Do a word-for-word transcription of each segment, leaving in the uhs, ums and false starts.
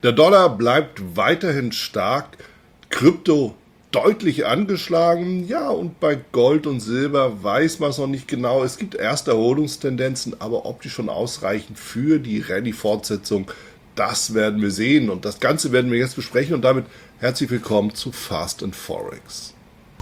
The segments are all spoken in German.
Der Dollar bleibt weiterhin stark, Krypto deutlich angeschlagen, ja, und bei Gold und Silber weiß man es noch nicht genau. Es gibt erste Erholungstendenzen, aber ob die schon ausreichen für die Rallye-Fortsetzung, das werden wir sehen. Und das Ganze werden wir jetzt besprechen und damit herzlich willkommen zu Fast and Forex.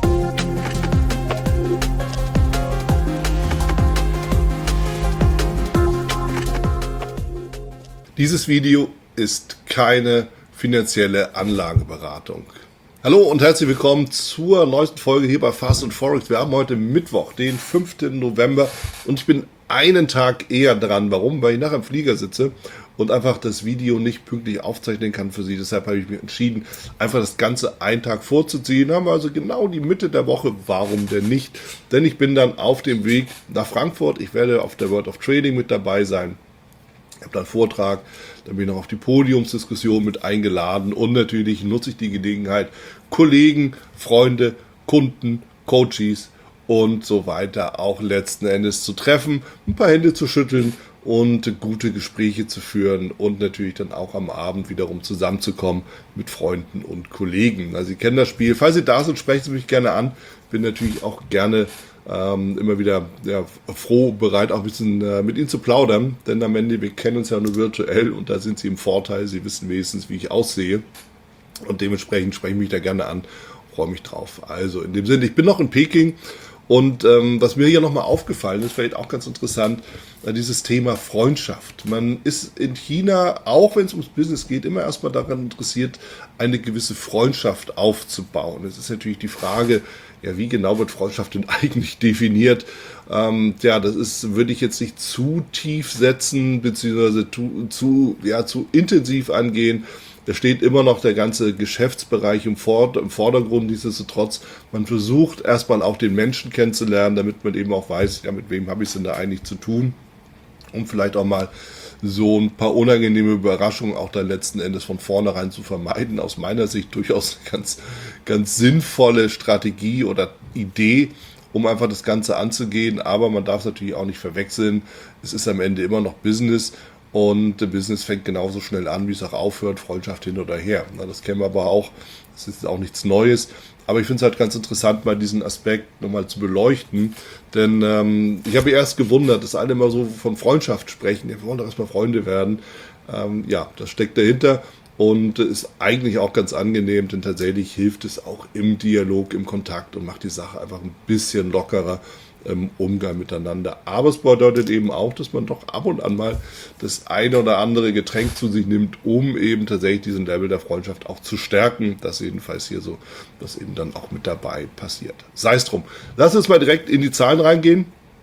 Dieses Video ist keine finanzielle Anlageberatung. Hallo und herzlich willkommen zur neuesten Folge hier bei Fast and Forex. Wir haben heute Mittwoch, den fünften November und ich bin einen Tag eher dran. Warum? Weil ich nachher im Flieger sitze und einfach das Video nicht pünktlich aufzeichnen kann für Sie. Deshalb habe ich mich entschieden, einfach das Ganze einen Tag vorzuziehen. Haben wir also genau die Mitte der Woche. Warum denn nicht? Denn ich bin dann auf dem Weg nach Frankfurt. Ich werde auf der World of Trading mit dabei sein. Ich habe da einen Vortrag, dann bin ich noch auf die Podiumsdiskussion mit eingeladen und natürlich nutze ich die Gelegenheit, Kollegen, Freunde, Kunden, Coaches und so weiter auch letzten Endes zu treffen, ein paar Hände zu schütteln und gute Gespräche zu führen und natürlich dann auch am Abend wiederum zusammenzukommen mit Freunden und Kollegen. Also Sie kennen das Spiel. Falls Sie da sind, sprechen Sie mich gerne an. Bin natürlich auch gerne Ähm, immer wieder ja, froh, bereit auch ein bisschen äh, mit Ihnen zu plaudern, denn am Ende, wir kennen uns ja nur virtuell und da sind Sie im Vorteil, Sie wissen wenigstens, wie ich aussehe und dementsprechend spreche ich mich da gerne an, freue mich drauf. Also in dem Sinne, ich bin noch in Peking und ähm, was mir hier nochmal aufgefallen ist, vielleicht auch ganz interessant, äh, dieses Thema Freundschaft. Man ist in China, auch wenn es ums Business geht, immer erstmal daran interessiert, eine gewisse Freundschaft aufzubauen. Es ist natürlich die Frage, ja, wie genau wird Freundschaft denn eigentlich definiert? Ähm, ja, das ist, würde ich jetzt nicht zu tief setzen, beziehungsweise zu, zu, ja, zu intensiv angehen. Da steht immer noch der ganze Geschäftsbereich im, Vord- im Vordergrund. Nichtsdestotrotz, man versucht erstmal auch den Menschen kennenzulernen, damit man eben auch weiß, ja, mit wem habe ich es denn da eigentlich zu tun? Um vielleicht auch mal so ein paar unangenehme Überraschungen auch dann letzten Endes von vornherein zu vermeiden. Aus meiner Sicht durchaus eine ganz, ganz sinnvolle Strategie oder Idee, um einfach das Ganze anzugehen. Aber man darf es natürlich auch nicht verwechseln. Es ist am Ende immer noch Business und Business fängt genauso schnell an, wie es auch aufhört. Freundschaft hin oder her. Das kennen wir aber auch. Das ist auch nichts Neues. Aber ich finde es halt ganz interessant, mal diesen Aspekt nochmal zu beleuchten. Denn ähm, ich habe erst gewundert, dass alle immer so von Freundschaft sprechen. Ja, wir wollen doch erstmal Freunde werden. Ähm, ja, das steckt dahinter und ist eigentlich auch ganz angenehm, denn tatsächlich hilft es auch im Dialog, im Kontakt und macht die Sache einfach ein bisschen lockerer im Umgang miteinander. Aber es bedeutet eben auch, dass man doch ab und an mal das eine oder andere Getränk zu sich nimmt, um eben tatsächlich diesen Level der Freundschaft auch zu stärken. Das jedenfalls hier so, was eben dann auch mit dabei passiert. Sei es drum. Lass uns mal direkt in die Zahlen reingehen.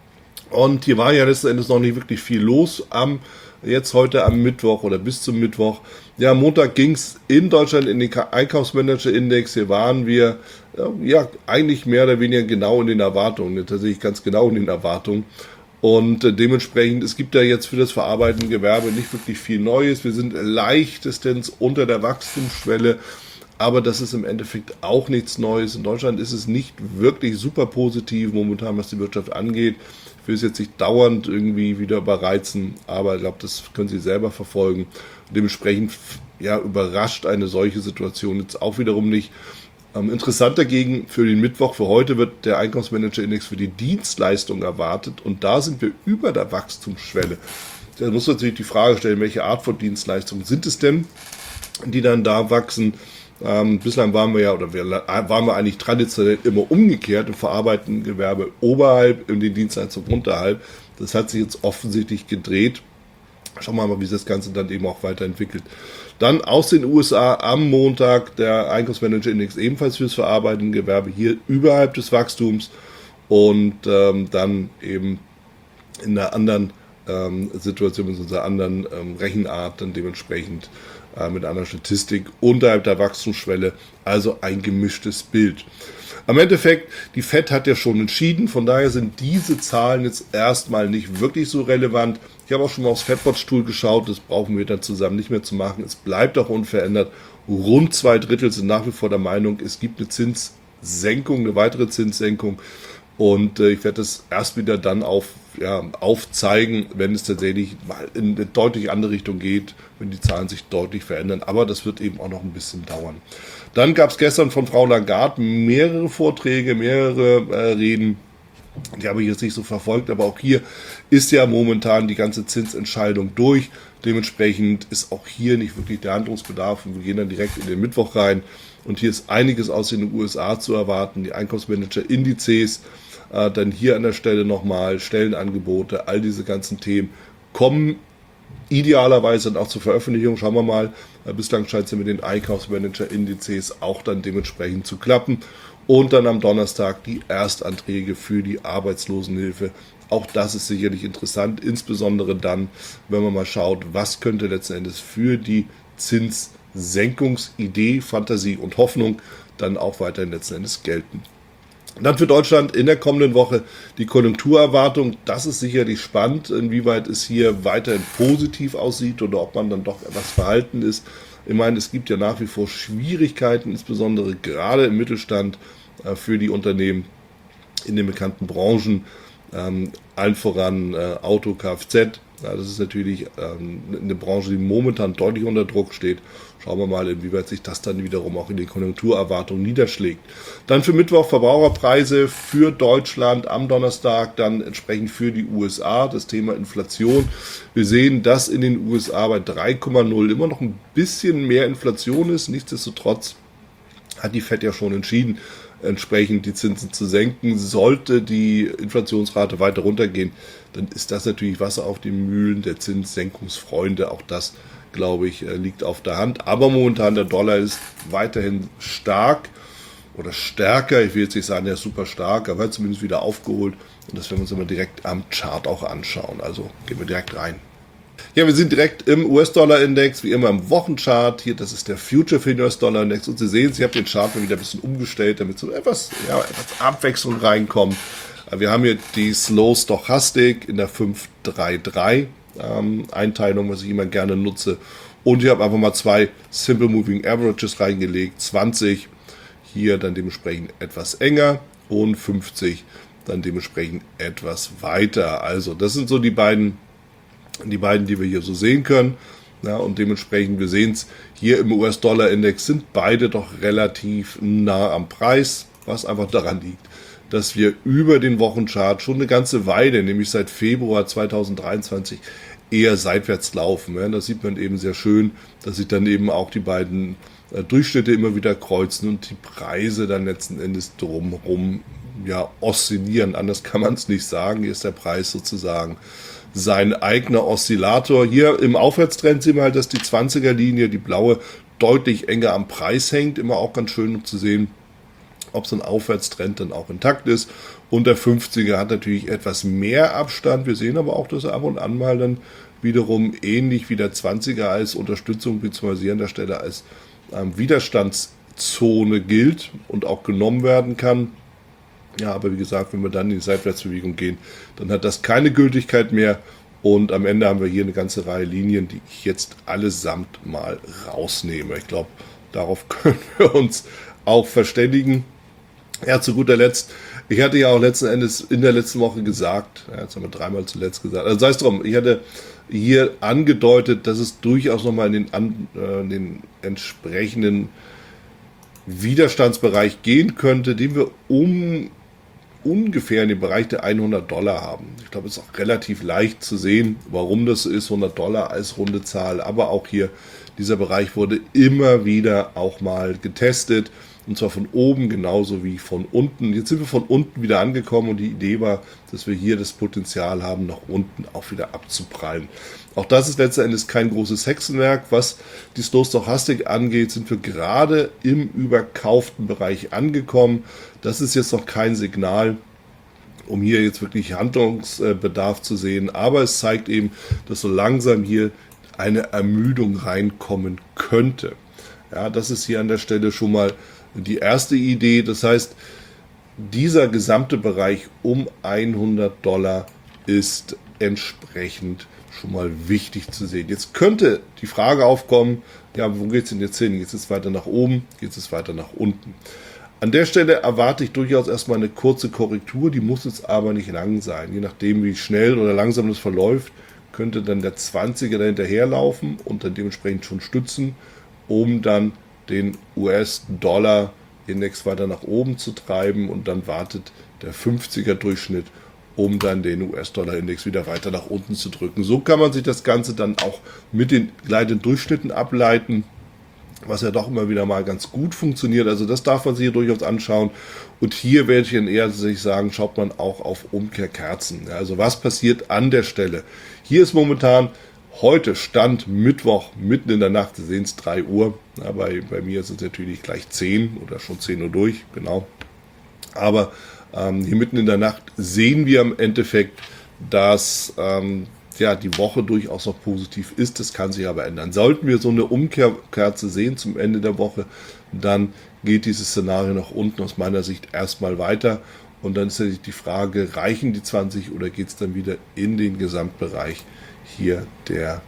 Und hier war ja letzten Endes noch nicht wirklich viel los am jetzt heute am Mittwoch oder bis zum Mittwoch. Ja, Montag ging es in Deutschland in den Einkaufsmanager-Index. Hier waren wir ja eigentlich mehr oder weniger genau in den Erwartungen, tatsächlich ganz genau in den Erwartungen. Und äh, dementsprechend, es gibt ja jetzt für das verarbeitende Gewerbe nicht wirklich viel Neues. Wir sind leichtestens unter der Wachstumsschwelle, aber das ist im Endeffekt auch nichts Neues. In Deutschland ist es nicht wirklich super positiv momentan, was die Wirtschaft angeht. Ich will es jetzt nicht dauernd irgendwie wieder überreizen, aber ich glaube, das können Sie selber verfolgen. Dementsprechend ja, überrascht eine solche Situation jetzt auch wiederum nicht. Ähm, interessant dagegen für den Mittwoch, für heute wird der Einkaufsmanager-Index für die Dienstleistung erwartet und da sind wir über der Wachstumsschwelle. Da muss man natürlich die Frage stellen, welche Art von Dienstleistungen sind es denn, die dann da wachsen. Ähm, bislang waren wir ja, oder wir, waren wir eigentlich traditionell immer umgekehrt im verarbeitenden Gewerbe oberhalb, in den Dienstleistungen unterhalb. Das hat sich jetzt offensichtlich gedreht. Schauen wir mal, wie sich das Ganze dann eben auch weiterentwickelt. Dann aus den U S A am Montag der Einkaufsmanager-Index ebenfalls fürs verarbeitende Gewerbe hier überhalb des Wachstums und ähm, dann eben in einer anderen ähm, Situation, in unserer anderen ähm, Rechenart dann dementsprechend äh, mit einer Statistik unterhalb der Wachstumsschwelle, also ein gemischtes Bild. Am Endeffekt, die Fed hat ja schon entschieden, von daher sind diese Zahlen jetzt erstmal nicht wirklich so relevant. Ich habe auch schon mal aufs FedWatch-Tool geschaut, das brauchen wir dann zusammen nicht mehr zu machen. Es bleibt auch unverändert. Rund zwei Drittel sind nach wie vor der Meinung, es gibt eine Zinssenkung, eine weitere Zinssenkung. Und äh, ich werde das erst wieder dann auf ja, aufzeigen, wenn es tatsächlich mal in eine deutlich andere Richtung geht, wenn die Zahlen sich deutlich verändern. Aber das wird eben auch noch ein bisschen dauern. Dann gab es gestern von Frau Lagarde mehrere Vorträge, mehrere äh, Reden. Die habe ich jetzt nicht so verfolgt, aber auch hier ist ja momentan die ganze Zinsentscheidung durch. Dementsprechend ist auch hier nicht wirklich der Handlungsbedarf und wir gehen dann direkt in den Mittwoch rein. Und hier ist einiges aus den U S A zu erwarten, die Einkaufsmanager-Indizes, äh, dann hier an der Stelle nochmal Stellenangebote, all diese ganzen Themen kommen idealerweise dann auch zur Veröffentlichung. Schauen wir mal, äh, bislang scheint es ja mit den Einkaufsmanager-Indizes auch dann dementsprechend zu klappen. Und dann am Donnerstag die Erstanträge für die Arbeitslosenhilfe. Auch das ist sicherlich interessant, insbesondere dann, wenn man mal schaut, was könnte letzten Endes für die Zinssenkungsidee, Fantasie und Hoffnung dann auch weiterhin letzten Endes gelten. Dann für Deutschland in der kommenden Woche die Konjunkturerwartung. Das ist sicherlich spannend, inwieweit es hier weiterhin positiv aussieht oder ob man dann doch etwas verhalten ist. Ich meine, es gibt ja nach wie vor Schwierigkeiten, insbesondere gerade im Mittelstand äh, für die Unternehmen in den bekannten Branchen, ähm, allen voran äh, Auto, Kfz. Ja, das ist natürlich ähm, eine Branche, die momentan deutlich unter Druck steht. Schauen wir mal, inwieweit sich das dann wiederum auch in den Konjunkturerwartungen niederschlägt. Dann für Mittwoch Verbraucherpreise für Deutschland am Donnerstag, dann entsprechend für die U S A, das Thema Inflation. Wir sehen, dass in den U S A bei drei Komma null immer noch ein bisschen mehr Inflation ist. Nichtsdestotrotz hat die Fed ja schon entschieden, entsprechend die Zinsen zu senken. Sollte die Inflationsrate weiter runtergehen, dann ist das natürlich Wasser auf die Mühlen der Zinssenkungsfreunde. Auch das, glaube ich, liegt auf der Hand. Aber momentan der Dollar ist weiterhin stark oder stärker. Ich will jetzt nicht sagen, er ist super stark, aber er hat zumindest wieder aufgeholt. Und das werden wir uns immer direkt am Chart auch anschauen. Also gehen wir direkt rein. Ja, wir sind direkt im U S-Dollar-Index, wie immer im Wochenchart. Hier, das ist der Future für den U S-Dollar-Index. Und Sie sehen, ich habe den Chart mal wieder ein bisschen umgestellt, damit so etwas, ja, etwas Abwechslung reinkommt. Wir haben hier die Slow Stochastik in der fünf drei drei ähm, Einteilung, was ich immer gerne nutze. Und ich habe einfach mal zwei Simple Moving Averages reingelegt. zwanzig hier dann dementsprechend etwas enger und fünfzig dann dementsprechend etwas weiter. Also das sind so die beiden Die beiden, die wir hier so sehen können. Ja, und dementsprechend, wir sehen es hier im U S-Dollar-Index, sind beide doch relativ nah am Preis, was einfach daran liegt, dass wir über den Wochenchart schon eine ganze Weile, nämlich seit Februar zweitausenddreiundzwanzig, eher seitwärts laufen. Ja, das sieht man eben sehr schön, dass sich dann eben auch die beiden äh, Durchschnitte immer wieder kreuzen und die Preise dann letzten Endes drumherum ja, oszillieren. Anders kann man es nicht sagen. Hier ist der Preis sozusagen sein eigener Oszillator. Hier im Aufwärtstrend sehen wir halt, dass die zwanziger-Linie, die blaue, deutlich enger am Preis hängt. Immer auch ganz schön, um zu sehen, ob so ein Aufwärtstrend dann auch intakt ist. Und der fünfziger hat natürlich etwas mehr Abstand. Wir sehen aber auch, dass er ab und an mal dann wiederum ähnlich wie der zwanziger als Unterstützung bzw. hier an der Stelle als ähm, Widerstandszone gilt und auch genommen werden kann. Ja, aber wie gesagt, wenn wir dann in die Seitwärtsbewegung gehen, dann hat das keine Gültigkeit mehr. Und am Ende haben wir hier eine ganze Reihe Linien, die ich jetzt allesamt mal rausnehme. Ich glaube, darauf können wir uns auch verständigen. Ja, zu guter Letzt, ich hatte ja auch letzten Endes in der letzten Woche gesagt, ja, jetzt haben wir dreimal zuletzt gesagt, also sei es drum, ich hatte hier angedeutet, dass es durchaus nochmal in den, an, äh, in den entsprechenden Widerstandsbereich gehen könnte, den wir um ungefähr in dem Bereich der hundert Dollar haben. Ich glaube, es ist auch relativ leicht zu sehen, warum das so ist, hundert Dollar als runde Zahl, aber auch hier, dieser Bereich wurde immer wieder auch mal getestet. Und zwar von oben genauso wie von unten. Jetzt sind wir von unten wieder angekommen und die Idee war, dass wir hier das Potenzial haben, nach unten auch wieder abzuprallen. Auch das ist letzten Endes kein großes Hexenwerk. Was die Slow Stochastik angeht, sind wir gerade im überkauften Bereich angekommen. Das ist jetzt noch kein Signal, um hier jetzt wirklich Handlungsbedarf zu sehen. Aber es zeigt eben, dass so langsam hier eine Ermüdung reinkommen könnte. Ja, das ist hier an der Stelle schon mal die erste Idee. Das heißt, dieser gesamte Bereich um hundert Dollar ist entsprechend schon mal wichtig zu sehen. Jetzt könnte die Frage aufkommen, ja, wo geht es denn jetzt hin? Geht es weiter nach oben? Geht es weiter nach unten? An der Stelle erwarte ich durchaus erstmal eine kurze Korrektur, die muss jetzt aber nicht lang sein. Je nachdem, wie schnell oder langsam das verläuft, könnte dann der zwanziger dahinterherlaufen und dann dementsprechend schon stützen, um dann den U S-Dollar-Index weiter nach oben zu treiben, und dann wartet der fünfziger-Durchschnitt, um dann den U S-Dollar-Index wieder weiter nach unten zu drücken. So kann man sich das Ganze dann auch mit den gleitenden Durchschnitten ableiten, was ja doch immer wieder mal ganz gut funktioniert. Also das darf man sich hier durchaus anschauen. Und hier werde ich dann eher sagen, schaut man auch auf Umkehrkerzen. Also was passiert an der Stelle? Hier ist momentan heute Stand Mittwoch, mitten in der Nacht, Sie sehen es, drei Uhr. Ja, bei, bei mir ist es natürlich gleich zehn oder schon zehn Uhr durch, genau. Aber ähm, hier mitten in der Nacht sehen wir im Endeffekt, dass ähm, ja, die Woche durchaus noch positiv ist. Das kann sich aber ändern. Sollten wir so eine Umkehrkerze sehen zum Ende der Woche, dann geht dieses Szenario nach unten aus meiner Sicht erstmal weiter. Und dann ist natürlich die Frage, reichen die zwanzig oder geht es dann wieder in den Gesamtbereich hier der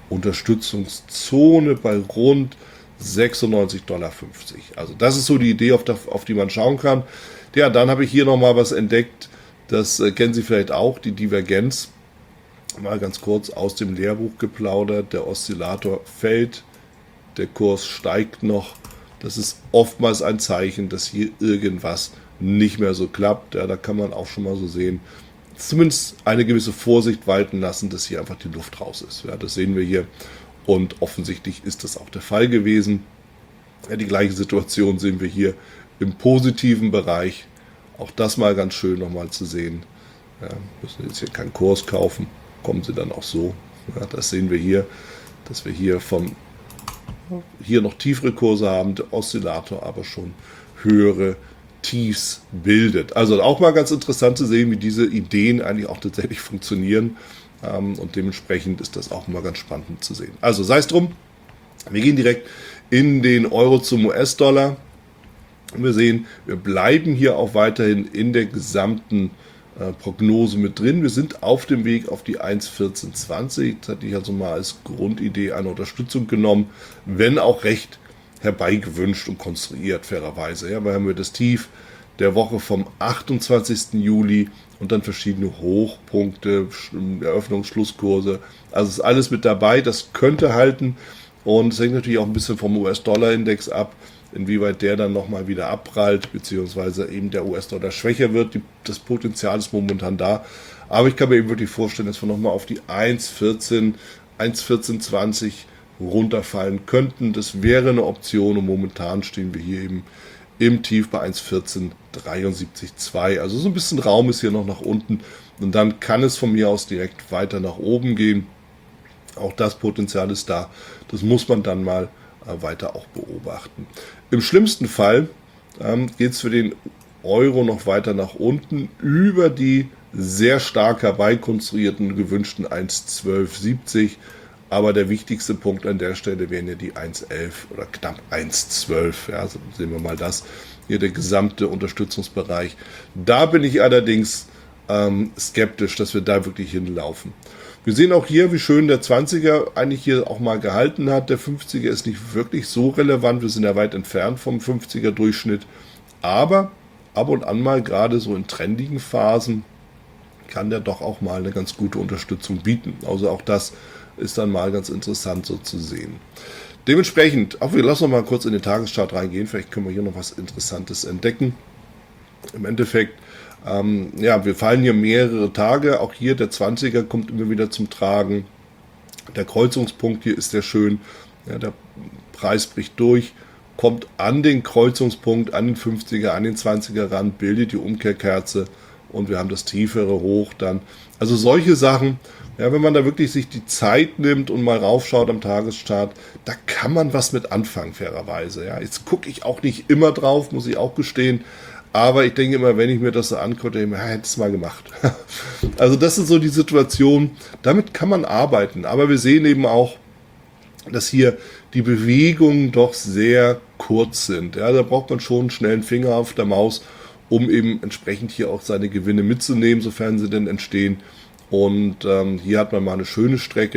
Unterstützungszone bei rund sechsundneunzig Komma fünfzig Dollar. Also das ist so die Idee, auf, der, auf die man schauen kann. Ja, dann habe ich hier nochmal was entdeckt, das äh, kennen Sie vielleicht auch, die Divergenz. Mal ganz kurz aus dem Lehrbuch geplaudert, der Oszillator fällt, der Kurs steigt noch. Das ist oftmals ein Zeichen, dass hier irgendwas nicht mehr so klappt. Ja, da kann man auch schon mal so sehen, zumindest eine gewisse Vorsicht walten lassen, dass hier einfach die Luft raus ist. Ja, das sehen wir hier und offensichtlich ist das auch der Fall gewesen. Ja, die gleiche Situation sehen wir hier im positiven Bereich. Auch das mal ganz schön nochmal zu sehen. Ja, müssen jetzt hier keinen Kurs kaufen, kommen sie dann auch so. Ja, das sehen wir hier, dass wir hier vom hier noch tiefere Kurse haben, der Oszillator aber schon höhere Tiefs bildet. Also auch mal ganz interessant zu sehen, wie diese Ideen eigentlich auch tatsächlich funktionieren. Ähm, und dementsprechend ist das auch mal ganz spannend zu sehen. Also sei es drum, wir gehen direkt in den Euro zum U S-Dollar. Wir sehen, wir bleiben hier auch weiterhin in der gesamten äh, Prognose mit drin. Wir sind auf dem Weg auf die eins Komma vierzehn zwanzig. Das hatte ich also mal als Grundidee eine Unterstützung genommen, wenn auch recht herbeigewünscht und konstruiert, fairerweise. Ja, wir haben wir das Tief der Woche vom achtundzwanzigsten Juli und dann verschiedene Hochpunkte, Eröffnungs-, Schlusskurse. Also ist alles mit dabei, das könnte halten und es hängt natürlich auch ein bisschen vom U S-Dollar-Index ab, inwieweit der dann nochmal wieder abprallt, beziehungsweise eben der U S-Dollar schwächer wird. Die, das Potenzial ist momentan da, aber ich kann mir eben wirklich vorstellen, dass wir nochmal auf die eins Komma vierzehn, eins Komma vierzehn zwanzig runterfallen könnten. Das wäre eine Option und momentan stehen wir hier eben im Tief bei eins Komma vierzehn dreiundsiebzig Komma zwei. Also so ein bisschen Raum ist hier noch nach unten und dann kann es von mir aus direkt weiter nach oben gehen. Auch das Potenzial ist da. Das muss man dann mal äh, weiter auch beobachten. Im schlimmsten Fall ähm, geht es für den Euro noch weiter nach unten über die sehr stark herbeikonstruierten gewünschten eins Komma zwölf siebzig. Aber der wichtigste Punkt an der Stelle wären ja die eins Komma elf oder knapp eins Komma zwölf. Ja, also sehen wir mal das. Hier der gesamte Unterstützungsbereich. Da bin ich allerdings ähm, skeptisch, dass wir da wirklich hinlaufen. Wir sehen auch hier, wie schön der zwanziger eigentlich hier auch mal gehalten hat. Der fünfziger ist nicht wirklich so relevant. Wir sind ja weit entfernt vom fünfziger Durchschnitt. Aber ab und an mal, gerade so in trendigen Phasen, kann der doch auch mal eine ganz gute Unterstützung bieten. Also auch das ist dann mal ganz interessant so zu sehen. Dementsprechend, auch wir lassen noch mal kurz in den Tageschart reingehen, vielleicht können wir hier noch was Interessantes entdecken. Im Endeffekt, ähm, ja, wir fallen hier mehrere Tage, auch hier der zwanziger kommt immer wieder zum Tragen. Der Kreuzungspunkt hier ist sehr schön, ja, der Preis bricht durch, kommt an den Kreuzungspunkt, an den fünfziger, an den zwanziger ran, bildet die Umkehrkerze und wir haben das tiefere Hoch dann. Also solche Sachen, ja, wenn man da wirklich sich die Zeit nimmt und mal raufschaut am Tagesstart, da kann man was mit anfangen, fairerweise. Ja, jetzt gucke ich auch nicht immer drauf, muss ich auch gestehen, aber ich denke immer, wenn ich mir das so angucke, denke ich mir, ja, hätte es mal gemacht. Also das ist so die Situation, damit kann man arbeiten, aber wir sehen eben auch, dass hier die Bewegungen doch sehr kurz sind. Ja, da braucht man schon einen schnellen Finger auf der Maus, um eben entsprechend hier auch seine Gewinne mitzunehmen, sofern sie denn entstehen. Und ähm, hier hat man mal eine schöne Strecke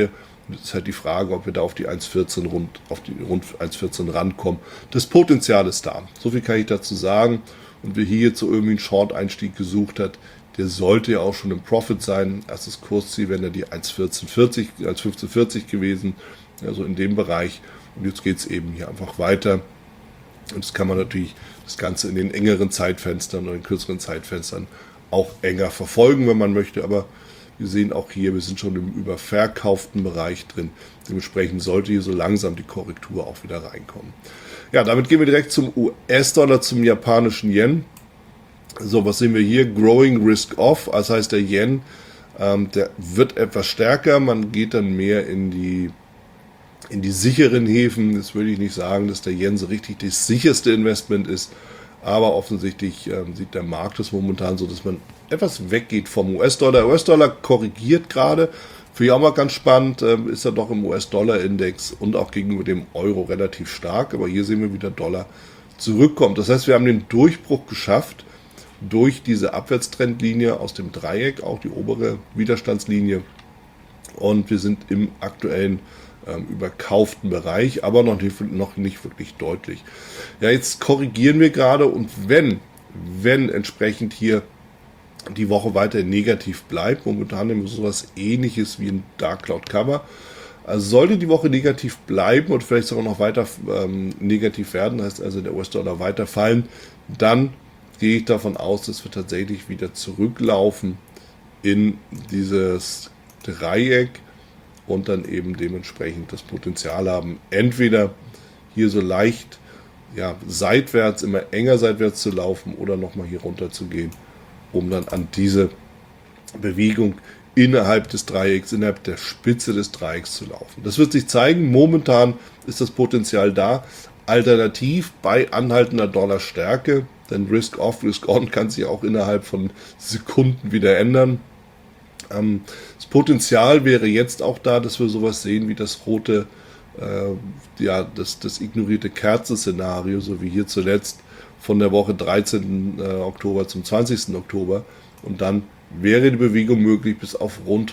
Und es ist halt die Frage, ob wir da auf die eins Komma vierzehn rund, auf die rund eins Komma vierzehn rankommen. Das Potenzial ist da. So viel kann ich dazu sagen. Und wer hier jetzt so irgendwie einen Short-Einstieg gesucht hat, der sollte ja auch schon im Profit sein. Erstes Kursziel wäre die eins Komma vierzehn vierzig, eins Komma fünfzehn vierzig gewesen. Also in dem Bereich. Und jetzt geht es eben hier einfach weiter. Und das kann man natürlich das Ganze in den engeren Zeitfenstern oder in kürzeren Zeitfenstern auch enger verfolgen, wenn man möchte. Aber wir sehen auch hier, wir sind schon im überverkauften Bereich drin. Dementsprechend sollte hier so langsam die Korrektur auch wieder reinkommen. Ja, damit gehen wir direkt zum U S-Dollar, zum japanischen Yen. So, was sehen wir hier? Growing Risk Off. Das heißt, der Yen, ähm, der wird etwas stärker. Man geht dann mehr in die, in die sicheren Häfen. Das würde ich nicht sagen, dass der Yen so richtig das sicherste Investment ist. Aber offensichtlich ähm, sieht der Markt es momentan so, dass man etwas weggeht vom U S-Dollar. U S-Dollar korrigiert gerade. Für ich auch mal ganz spannend, ähm, ist er doch im U S-Dollar-Index und auch gegenüber dem Euro relativ stark. Aber hier sehen wir, wie der Dollar zurückkommt. Das heißt, wir haben den Durchbruch geschafft durch diese Abwärtstrendlinie aus dem Dreieck, auch die obere Widerstandslinie. Und wir sind im aktuellen ähm, überkauften Bereich, aber noch nicht, noch nicht wirklich deutlich. Ja, jetzt korrigieren wir gerade und wenn, wenn entsprechend hier die Woche weiter negativ bleibt, momentan haben wir sowas ähnliches wie ein Dark Cloud Cover, also sollte die Woche negativ bleiben und vielleicht sogar noch weiter ähm, negativ werden, heißt also der U S-Dollar weiter fallen, dann gehe ich davon aus, dass wir tatsächlich wieder zurücklaufen in dieses Dreieck und dann eben dementsprechend das Potenzial haben, entweder hier so leicht ja, seitwärts, immer enger seitwärts zu laufen oder nochmal hier runter zu gehen, um dann an diese Bewegung innerhalb des Dreiecks, innerhalb der Spitze des Dreiecks zu laufen. Das wird sich zeigen. Momentan ist das Potenzial da. Alternativ bei anhaltender Dollarstärke, denn Risk Off, Risk On kann sich auch innerhalb von Sekunden wieder ändern. Ähm, das Potenzial wäre jetzt auch da, dass wir sowas sehen wie das rote, äh, ja, das, das ignorierte Kerzen-Szenario, so wie hier zuletzt von der Woche dreizehnten Oktober zum zwanzigsten Oktober. Und dann wäre die Bewegung möglich bis auf rund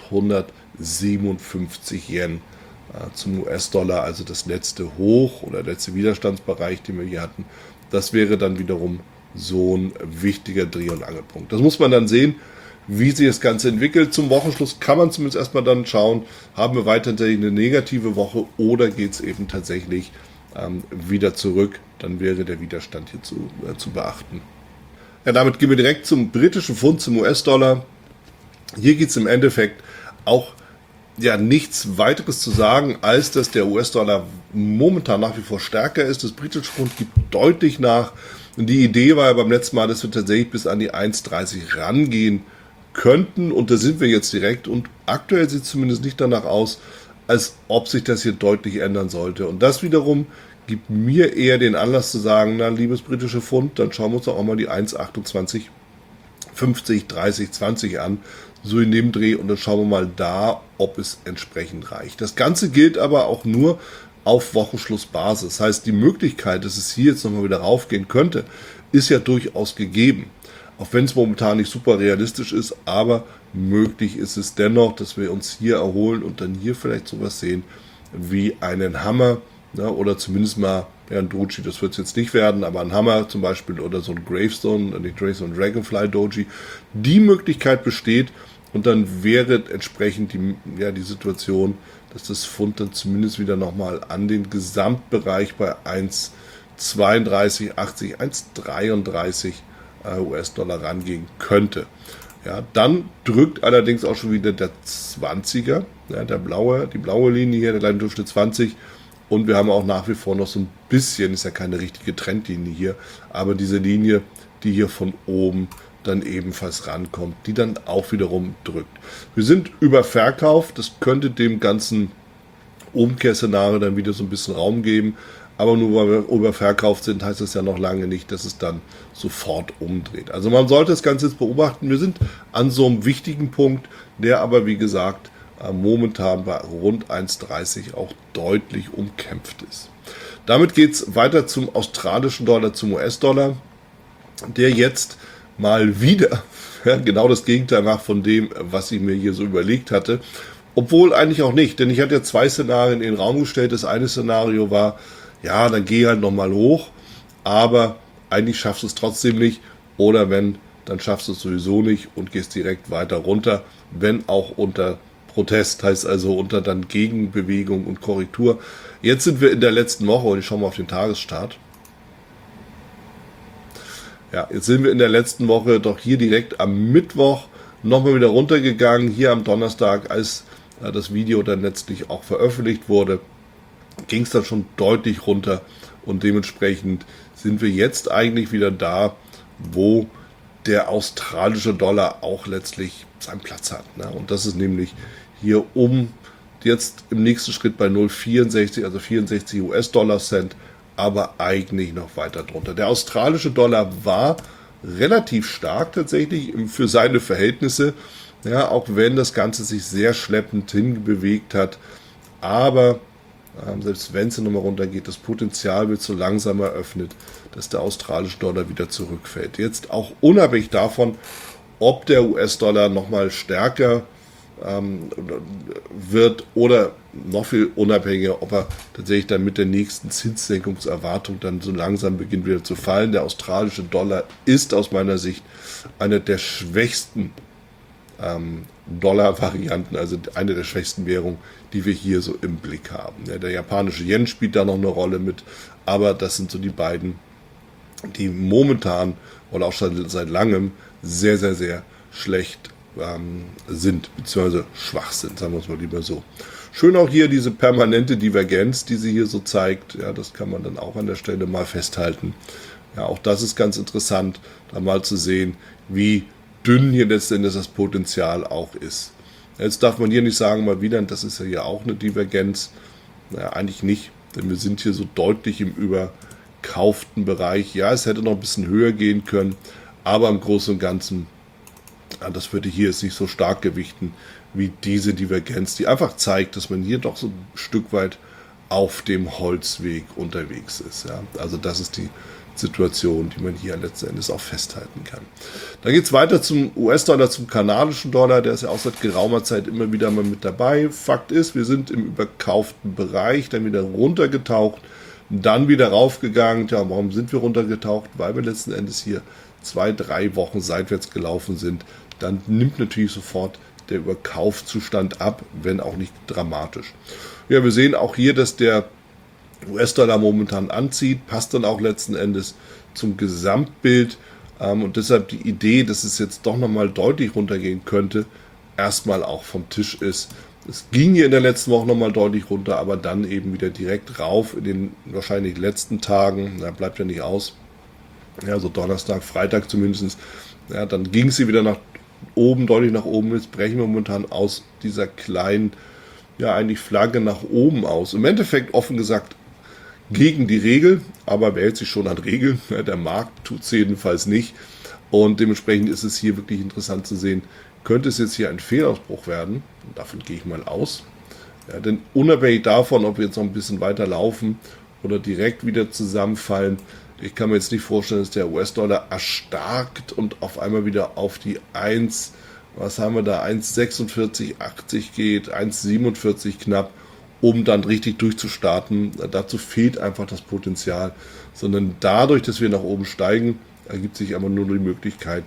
hundertsiebenundfünfzig Yen äh, zum U S-Dollar, also das letzte Hoch oder letzte Widerstandsbereich, den wir hier hatten. Das wäre dann wiederum so ein wichtiger Dreh- und Angelpunkt. Das muss man dann sehen, wie sich das Ganze entwickelt. Zum Wochenschluss kann man zumindest erstmal dann schauen, haben wir weiterhin eine negative Woche oder geht es eben tatsächlich ähm, wieder zurück. Dann wäre der Widerstand hier zu, äh, zu beachten. Ja, damit gehen wir direkt zum britischen Pfund, zum U S-Dollar. Hier geht es im Endeffekt auch ja nichts weiteres zu sagen, als dass der U S-Dollar momentan nach wie vor stärker ist. Das britische Pfund gibt deutlich nach. Und die Idee war ja beim letzten Mal, dass wir tatsächlich bis an die eins Komma dreißig rangehen könnten. Und da sind wir jetzt direkt. Und aktuell sieht es zumindest nicht danach aus, als ob sich das hier deutlich ändern sollte. Und das wiederum gibt mir eher den Anlass zu sagen, na, liebes britische Pfund, dann schauen wir uns doch auch mal die eins Komma achtundzwanzig fünfzig, dreißig, zwanzig an, so in dem Dreh, und dann schauen wir mal da, ob es entsprechend reicht. Das Ganze gilt aber auch nur auf Wochenschlussbasis. Das heißt, die Möglichkeit, dass es hier jetzt nochmal wieder raufgehen könnte, ist ja durchaus gegeben. Auch wenn es momentan nicht super realistisch ist, aber möglich ist es dennoch, dass wir uns hier erholen und dann hier vielleicht sowas sehen wie einen Hammer, ja, oder zumindest mal ja, ein Doji, das wird es jetzt nicht werden, aber ein Hammer zum Beispiel oder so ein Gravestone, nicht Gravestone, Dragonfly Doji. Die Möglichkeit besteht und dann wäre entsprechend die, ja, die Situation, dass das Pfund dann zumindest wieder nochmal an den Gesamtbereich bei eins Komma zweiunddreißig achtzig, eins Komma dreiunddreißig äh, U S-Dollar rangehen könnte. Ja, dann drückt allerdings auch schon wieder der zwanziger, ja, der blaue, die blaue Linie hier, der Leitendurchschnitt zwanzig. Und wir haben auch nach wie vor noch so ein bisschen, ist ja keine richtige Trendlinie hier, aber diese Linie, die hier von oben dann ebenfalls rankommt, die dann auch wiederum drückt. Wir sind überverkauft, das könnte dem ganzen Umkehrszenario dann wieder so ein bisschen Raum geben, aber nur weil wir überverkauft sind, heißt das ja noch lange nicht, dass es dann sofort umdreht. Also man sollte das Ganze jetzt beobachten. Wir sind an so einem wichtigen Punkt, der aber wie gesagt momentan bei rund eins Komma dreißig auch deutlich umkämpft ist. Damit geht es weiter zum australischen Dollar, zum U S-Dollar, der jetzt mal wieder ja, genau das Gegenteil macht von dem, was ich mir hier so überlegt hatte. Obwohl eigentlich auch nicht, denn ich hatte ja zwei Szenarien in den Raum gestellt. Das eine Szenario war, ja, dann geh halt nochmal hoch, aber eigentlich schaffst du es trotzdem nicht. Oder wenn, dann schaffst du es sowieso nicht und gehst direkt weiter runter, wenn auch unter Protest, heißt also unter dann Gegenbewegung und Korrektur. Jetzt sind wir in der letzten Woche und ich schaue mal auf den Tagesstart. Ja, jetzt sind wir in der letzten Woche doch hier direkt am Mittwoch nochmal wieder runtergegangen. Hier am Donnerstag, als äh, das Video dann letztlich auch veröffentlicht wurde, ging es dann schon deutlich runter und dementsprechend sind wir jetzt eigentlich wieder da, wo der australische Dollar auch letztlich seinen Platz hat. Ne? Und das ist nämlich hier um jetzt im nächsten Schritt bei null Komma vierundsechzig, also vierundsechzig US-Dollar-Cent, aber eigentlich noch weiter drunter. Der australische Dollar war relativ stark tatsächlich für seine Verhältnisse, ja, auch wenn das Ganze sich sehr schleppend hinbewegt hat, aber ähm, selbst wenn es nochmal runtergeht, das Potenzial wird so langsam eröffnet, dass der australische Dollar wieder zurückfällt. Jetzt auch unabhängig davon, ob der U S-Dollar nochmal stärker ähm, wird oder noch viel unabhängiger, ob er tatsächlich dann mit der nächsten Zinssenkungserwartung dann so langsam beginnt wieder zu fallen. Der australische Dollar ist aus meiner Sicht eine der schwächsten ähm, Dollar-Varianten, also eine der schwächsten Währungen, die wir hier so im Blick haben. Ja, der japanische Yen spielt da noch eine Rolle mit, aber das sind so die beiden, die momentan oder auch schon seit langem sehr, sehr, sehr schlecht ähm, sind, beziehungsweise schwach sind, sagen wir es mal lieber so. Schön auch hier diese permanente Divergenz, die sie hier so zeigt. Ja, das kann man dann auch an der Stelle mal festhalten. Ja, auch das ist ganz interessant, da mal zu sehen, wie dünn hier letztendlich das Potenzial auch ist. Jetzt darf man hier nicht sagen, mal wieder, das ist ja hier auch eine Divergenz. Naja, eigentlich nicht, denn wir sind hier so deutlich im überkauften Bereich. Ja, es hätte noch ein bisschen höher gehen können, aber im Großen und Ganzen, ja, das würde hier jetzt nicht so stark gewichten wie diese Divergenz, die einfach zeigt, dass man hier doch so ein Stück weit auf dem Holzweg unterwegs ist. Ja. Also das ist die Situation, die man hier letzten Endes auch festhalten kann. Dann geht es weiter zum U S-Dollar, zum kanadischen Dollar. Der ist ja auch seit geraumer Zeit immer wieder mal mit dabei. Fakt ist, wir sind im überkauften Bereich, dann wieder runtergetaucht, dann wieder raufgegangen. Ja, warum sind wir runtergetaucht? Weil wir letzten Endes hier zwei, drei Wochen seitwärts gelaufen sind. Dann nimmt natürlich sofort der Überkaufzustand ab, wenn auch nicht dramatisch. Ja, wir sehen auch hier, dass der U S-Dollar momentan anzieht, passt dann auch letzten Endes zum Gesamtbild ähm, und deshalb die Idee, dass es jetzt doch nochmal deutlich runtergehen könnte, erstmal auch vom Tisch ist. Es ging hier in der letzten Woche nochmal deutlich runter, aber dann eben wieder direkt rauf in den wahrscheinlich letzten Tagen, da bleibt ja nicht aus, ja, so Donnerstag, Freitag zumindest, ja, dann ging es hier wieder nach oben, deutlich nach oben. Jetzt brechen wir momentan aus dieser kleinen, ja eigentlich Flagge nach oben aus. Im Endeffekt offen gesagt gegen die Regel, aber wer hält sich schon an Regeln? Ja, der Markt tut es jedenfalls nicht und dementsprechend ist es hier wirklich interessant zu sehen, könnte es jetzt hier ein Fehlausbruch werden? Und davon gehe ich mal aus. Ja, denn unabhängig davon, ob wir jetzt noch ein bisschen weiter laufen oder direkt wieder zusammenfallen, ich kann mir jetzt nicht vorstellen, dass der U S-Dollar erstarkt und auf einmal wieder auf die eins, was haben wir da, eins Komma sechsundvierzig achtzig geht, eins Komma siebenundvierzig knapp, um dann richtig durchzustarten. Dazu fehlt einfach das Potenzial, sondern dadurch, dass wir nach oben steigen, ergibt sich aber nur die Möglichkeit,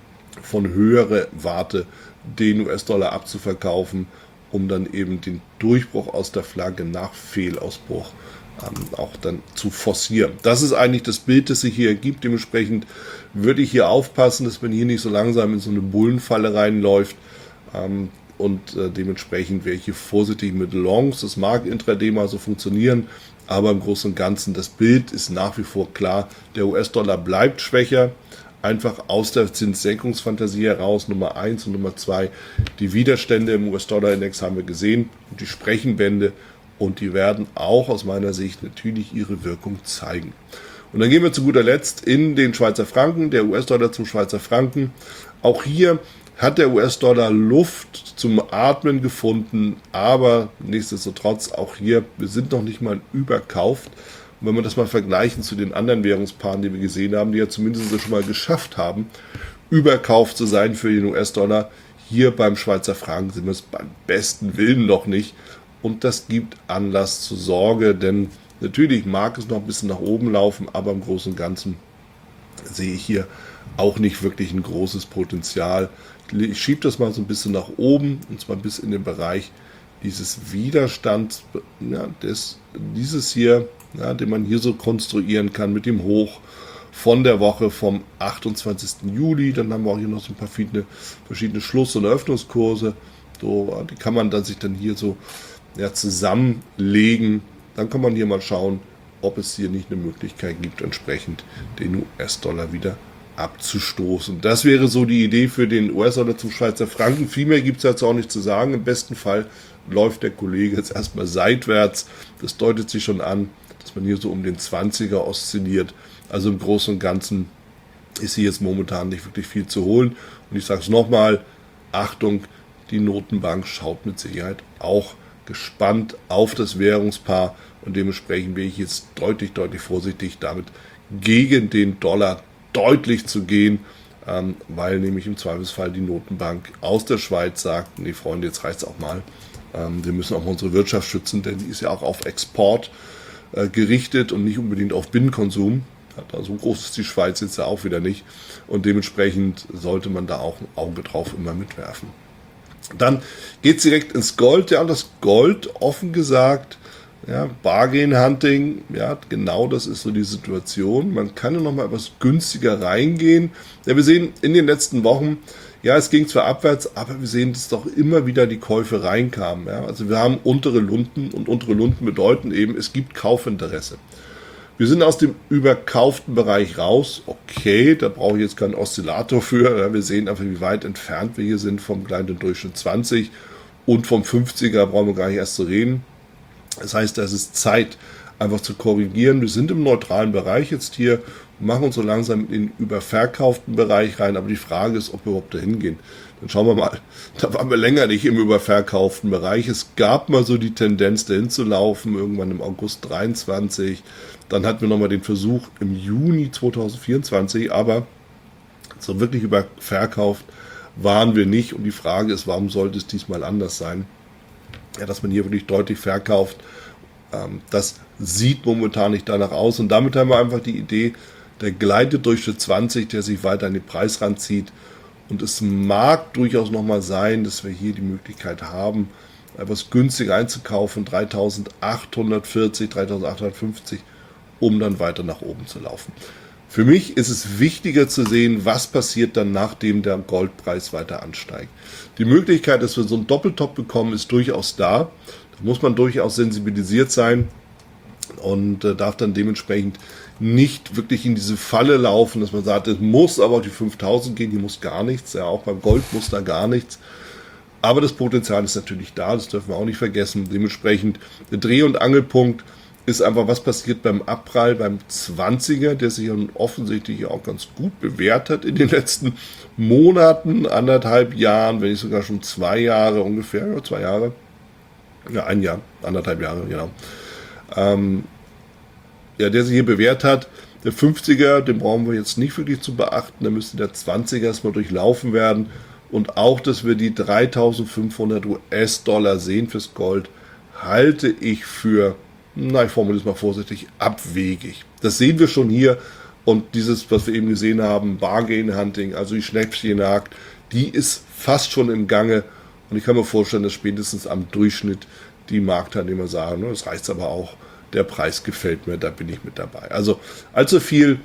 von höherer Warte den U S-Dollar abzuverkaufen, um dann eben den Durchbruch aus der Flagge nach Fehlausbruch ähm, auch dann zu forcieren. Das ist eigentlich das Bild, das sich hier ergibt. Dementsprechend würde ich hier aufpassen, dass man hier nicht so langsam in so eine Bullenfalle reinläuft. Ähm, und äh, dementsprechend wäre ich hier vorsichtig mit Longs. Das mag intraday mal so funktionieren, aber im Großen und Ganzen das Bild ist nach wie vor klar. Der U S-Dollar bleibt schwächer. Einfach aus der Zinssenkungsfantasie heraus, Nummer eins und Nummer zwei, die Widerstände im U S-Dollar-Index haben wir gesehen und die Sprechenbände und die werden auch aus meiner Sicht natürlich ihre Wirkung zeigen. Und dann gehen wir zu guter Letzt in den Schweizer Franken, der U S-Dollar zum Schweizer Franken. Auch hier hat der U S-Dollar Luft zum Atmen gefunden, aber nichtsdestotrotz auch hier, wir sind noch nicht mal überkauft. Und wenn wir das mal vergleichen zu den anderen Währungspaaren, die wir gesehen haben, die ja zumindest schon mal geschafft haben, überkauft zu sein für den U S-Dollar, Hier beim Schweizer Franken sind wir es beim besten Willen noch nicht. Und das gibt Anlass zur Sorge, denn natürlich mag es noch ein bisschen nach oben laufen, aber im Großen und Ganzen sehe ich hier auch nicht wirklich ein großes Potenzial. Ich schiebe das mal so ein bisschen nach oben, und zwar bis in den Bereich dieses Widerstands, ja, des, dieses hier, ja, den man hier so konstruieren kann mit dem Hoch von der Woche vom achtundzwanzigsten Juli. Dann haben wir auch hier noch so ein paar verschiedene, verschiedene Schluss- und Eröffnungskurse. So, die kann man dann sich dann hier so ja, zusammenlegen. Dann kann man hier mal schauen, ob es hier nicht eine Möglichkeit gibt, entsprechend den U S-Dollar wieder abzustoßen. Das wäre so die Idee für den U S-Dollar zum Schweizer Franken. Viel mehr gibt es jetzt auch nicht zu sagen. Im besten Fall läuft der Kollege jetzt erstmal seitwärts. Das deutet sich schon an, dass man hier so um den zwanziger oszilliert. Also im Großen und Ganzen ist hier jetzt momentan nicht wirklich viel zu holen. Und ich sage es nochmal, Achtung, die Notenbank schaut mit Sicherheit auch gespannt auf das Währungspaar. Und dementsprechend bin ich jetzt deutlich, deutlich vorsichtig damit, gegen den Dollar deutlich zu gehen, ähm, weil nämlich im Zweifelsfall die Notenbank aus der Schweiz sagt, nee Freunde, jetzt reicht es auch mal. Ähm, wir müssen auch unsere Wirtschaft schützen, denn die ist ja auch auf Export äh, gerichtet und nicht unbedingt auf Binnenkonsum. So groß ist die Schweiz jetzt ja auch wieder nicht. Und dementsprechend sollte man da auch ein Auge drauf immer mitwerfen. Dann geht es direkt ins Gold. Ja, und das Gold, offen gesagt, ja, Bargain-Hunting, ja, genau das ist so die Situation. Man kann ja nochmal etwas günstiger reingehen. Ja, wir sehen in den letzten Wochen, ja, es ging zwar abwärts, aber wir sehen, dass doch immer wieder die Käufe reinkamen. Ja. Also wir haben untere Lunden und untere Lunden bedeuten eben, es gibt Kaufinteresse. Wir sind aus dem überkauften Bereich raus. Okay, da brauche ich jetzt keinen Oszillator für. Ja, wir sehen einfach, wie weit entfernt wir hier sind vom kleinen Durchschnitt zwanzig und vom fünfziger brauchen wir gar nicht erst zu reden. Das heißt, es ist Zeit, einfach zu korrigieren. Wir sind im neutralen Bereich jetzt hier, machen uns so langsam in den überverkauften Bereich rein. Aber die Frage ist, ob wir überhaupt dahin gehen. Dann schauen wir mal, da waren wir länger nicht im überverkauften Bereich. Es gab mal so die Tendenz, dahin zu laufen, irgendwann im August dreiundzwanzig. Dann hatten wir nochmal den Versuch im Juni zweitausendvierundzwanzig, aber so wirklich überverkauft waren wir nicht. Und die Frage ist, warum sollte es diesmal anders sein? Ja, dass man hier wirklich deutlich verkauft, ähm, das sieht momentan nicht danach aus. Und damit haben wir einfach die Idee, der gleitet durch die zwanzig, der sich weiter an den Preisrand zieht. Und es mag durchaus nochmal sein, dass wir hier die Möglichkeit haben, etwas günstiger einzukaufen, dreitausendachthundertvierzig, dreitausendachthundertfünfzig, um dann weiter nach oben zu laufen. Für mich ist es wichtiger zu sehen, was passiert dann, nachdem der Goldpreis weiter ansteigt. Die Möglichkeit, dass wir so einen Doppeltop bekommen, ist durchaus da. Da muss man durchaus sensibilisiert sein und äh, darf dann dementsprechend nicht wirklich in diese Falle laufen, dass man sagt, es muss aber auf die fünftausend gehen, hier muss gar nichts. Ja, auch beim Gold muss da gar nichts. Aber das Potenzial ist natürlich da, das dürfen wir auch nicht vergessen. Dementsprechend der Dreh- und Angelpunkt ist einfach, was passiert beim Abprall, beim zwanziger, der sich offensichtlich auch ganz gut bewährt hat in den letzten Monaten, anderthalb Jahren, wenn nicht sogar schon zwei Jahre ungefähr, ja, zwei Jahre, ja, ein Jahr, anderthalb Jahre, genau. Ähm, ja, der sich hier bewährt hat. Der fünfziger, den brauchen wir jetzt nicht wirklich zu beachten, da müsste der zwanziger erstmal durchlaufen werden. Und auch, dass wir die dreitausendfünfhundert U S-Dollar sehen fürs Gold, halte ich für, na, ich formuliere es mal vorsichtig, abwegig. Das sehen wir schon hier. Und dieses, was wir eben gesehen haben, Bargain-Hunting, also die Schnäppchenjagd, die ist fast schon im Gange. Und ich kann mir vorstellen, dass spätestens am Durchschnitt die Marktteilnehmer sagen, das reicht aber auch, der Preis gefällt mir, da bin ich mit dabei. Also allzu viel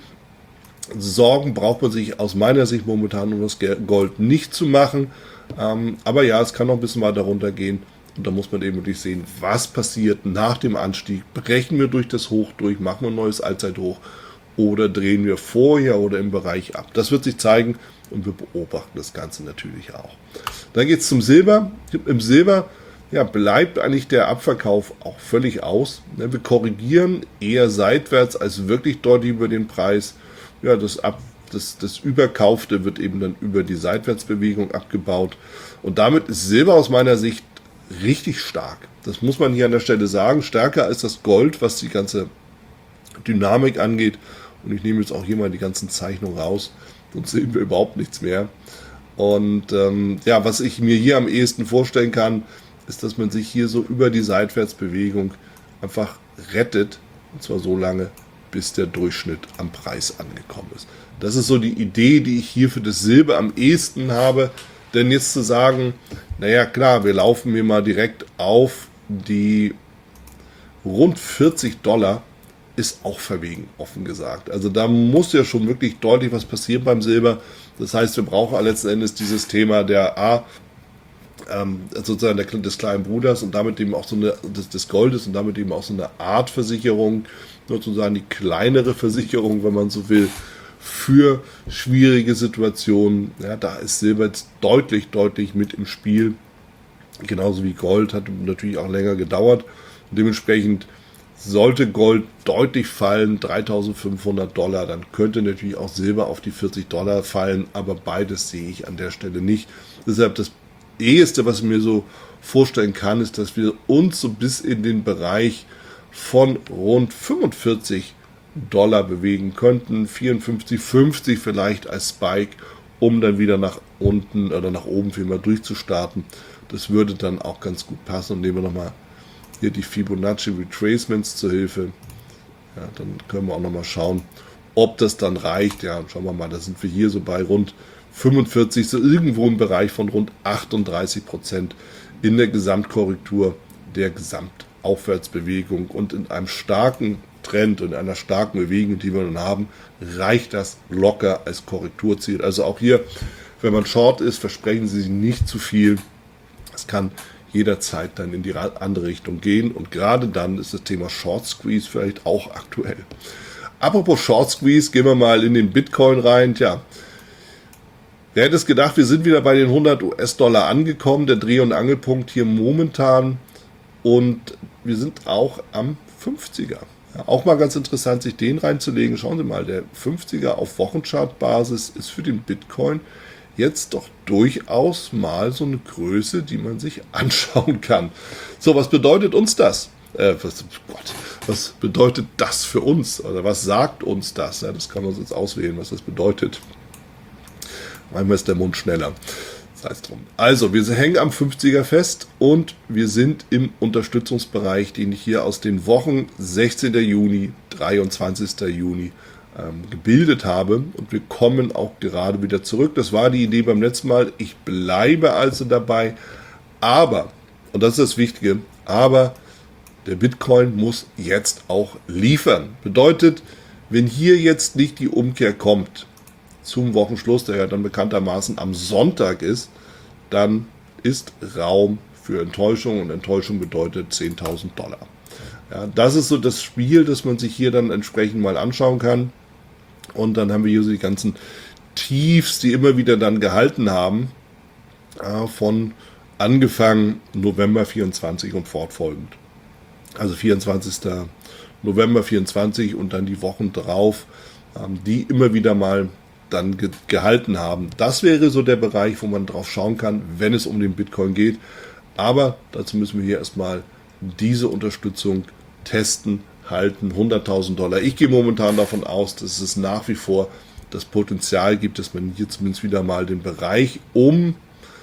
Sorgen braucht man sich aus meiner Sicht momentan um das Gold nicht zu machen. Ähm, aber ja, es kann noch ein bisschen weiter runtergehen. Und da muss man eben wirklich sehen, was passiert nach dem Anstieg. Brechen wir durch das Hoch durch, machen wir ein neues Allzeithoch oder drehen wir vorher oder im Bereich ab. Das wird sich zeigen und wir beobachten das Ganze natürlich auch. Dann geht es zum Silber. Im Silber ja, bleibt eigentlich der Abverkauf auch völlig aus. Wir korrigieren eher seitwärts als wirklich deutlich über den Preis. Ja, das, Ab, das, das Überkaufte wird eben dann über die Seitwärtsbewegung abgebaut. Und damit ist Silber aus meiner Sicht richtig stark. Das muss man hier an der Stelle sagen. Stärker als das Gold, was die ganze Dynamik angeht. Und ich nehme jetzt auch hier mal die ganzen Zeichnungen raus. Sonst sehen wir überhaupt nichts mehr. Und ähm, ja, was ich mir hier am ehesten vorstellen kann, ist, dass man sich hier so über die Seitwärtsbewegung einfach rettet. Und zwar so lange, bis der Durchschnitt am Preis angekommen ist. Das ist so die Idee, die ich hier für das Silber am ehesten habe. Denn jetzt zu sagen, naja klar, wir laufen hier mal direkt auf die rund vierzig Dollar, ist auch verwegen, offen gesagt. Also da muss ja schon wirklich deutlich was passieren beim Silber. Das heißt, wir brauchen letzten Endes dieses Thema der A, ähm, sozusagen der, des kleinen Bruders und damit eben auch so eine, des, des Goldes und damit eben auch so eine Art Versicherung, sozusagen die kleinere Versicherung, wenn man so will, für schwierige Situationen. Ja, da ist Silber jetzt deutlich, deutlich mit im Spiel. Genauso wie Gold, hat natürlich auch länger gedauert. Und dementsprechend sollte Gold deutlich fallen, dreitausendfünfhundert Dollar, dann könnte natürlich auch Silber auf die vierzig Dollar fallen, aber beides sehe ich an der Stelle nicht. Deshalb das eheste, was ich mir so vorstellen kann, ist, dass wir uns so bis in den Bereich von rund fünfundvierzig Dollar bewegen könnten, vierundfünfzig, fünfzig vielleicht als Spike, um dann wieder nach unten oder nach oben vielmehr durchzustarten. Das würde dann auch ganz gut passen. Und nehmen wir nochmal hier die Fibonacci Retracements zur Hilfe. Ja, dann können wir auch nochmal schauen, ob das dann reicht. Ja, schauen wir mal, da sind wir hier so bei rund fünfundvierzig, so irgendwo im Bereich von rund achtunddreißig Prozent in der Gesamtkorrektur der Gesamtaufwärtsbewegung. Und in einem starken Trend und einer starken Bewegung, die wir nun haben, reicht das locker als Korrekturziel. Also auch hier, wenn man Short ist, versprechen Sie sich nicht zu viel. Es kann jederzeit dann in die andere Richtung gehen und gerade dann ist das Thema Short Squeeze vielleicht auch aktuell. Apropos Short Squeeze, gehen wir mal in den Bitcoin rein. Tja, wer hätte es gedacht, wir sind wieder bei den hundert US-Dollar angekommen, der Dreh- und Angelpunkt hier momentan und wir sind auch am fünfziger. Ja, auch mal ganz interessant, sich den reinzulegen. Schauen Sie mal, der fünfziger auf Wochenchartbasis ist für den Bitcoin jetzt doch durchaus mal so eine Größe, die man sich anschauen kann. So, was bedeutet uns das? Äh, was, Gott, was bedeutet das für uns? Oder was sagt uns das? Ja, das kann man uns jetzt auswählen, was das bedeutet. Manchmal ist der Mund schneller. Sei es drum. Also, wir hängen am fünfziger fest und wir sind im Unterstützungsbereich, den ich hier aus den Wochen sechzehnten Juni, dreiundzwanzigsten Juni ähm, gebildet habe. Und wir kommen auch gerade wieder zurück. Das war die Idee beim letzten Mal. Ich bleibe also dabei. Aber, und das ist das Wichtige, aber der Bitcoin muss jetzt auch liefern. Bedeutet, wenn hier jetzt nicht die Umkehr kommt, zum Wochenschluss, der ja dann bekanntermaßen am Sonntag ist, dann ist Raum für Enttäuschung und Enttäuschung bedeutet zehntausend Dollar. Ja, das ist so das Spiel, das man sich hier dann entsprechend mal anschauen kann und dann haben wir hier so die ganzen Tiefs, die immer wieder dann gehalten haben, ja, von angefangen November vierundzwanzig und fortfolgend. Also vierundzwanzigsten November vierundzwanzig und dann die Wochen drauf, die immer wieder mal dann ge- gehalten haben. Das wäre so der Bereich, wo man drauf schauen kann, wenn es um den Bitcoin geht. Aber dazu müssen wir hier erstmal diese Unterstützung testen, halten, hunderttausend Dollar. Ich gehe momentan davon aus, dass es nach wie vor das Potenzial gibt, dass man hier zumindest wieder mal den Bereich um